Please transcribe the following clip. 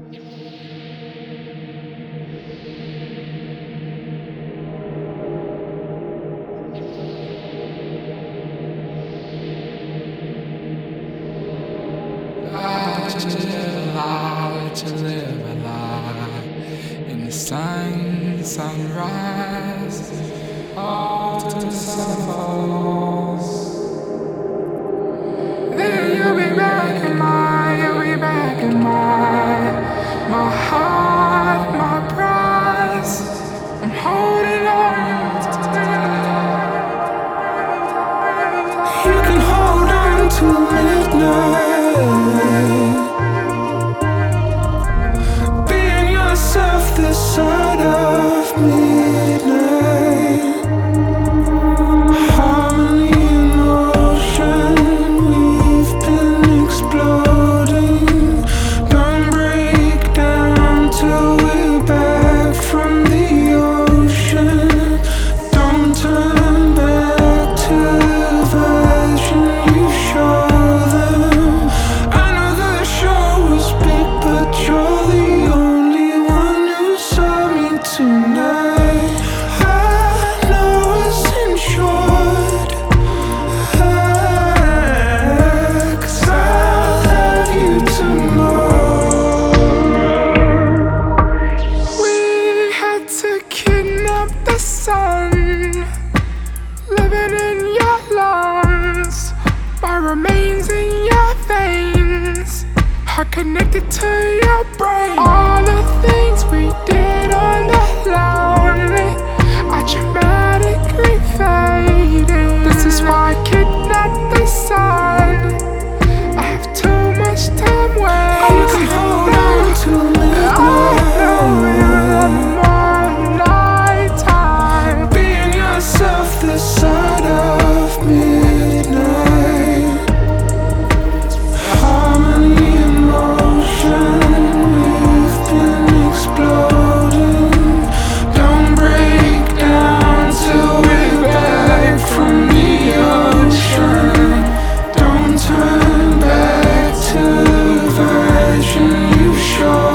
To live a lie in the sunrise, after the sun falls. Then you'll be back in my heart, my prize. I'm holding on to you. Can hold on till midnight. This side of midnight, harmony in motion. We've been exploding. Don't break down till we're back from the ocean. Don't turn back to the version you show them. I know the show was big, but you're the tonight. I know it's insured, 'cause I'll have you tomorrow. We had to kidnap the sun, living in your lungs. My remains in your veins are connected to your brain. All the things we did on the lonely are dramatically fading. This is why I kidnap the sun. I have too much time waiting. You can hold on to midnight. I know you love more nighttime. Being yourself this side of midnight. Harmony in motion. We've been exploding. Don't break down till we're back from the ocean. Don't turn back to the version you showed.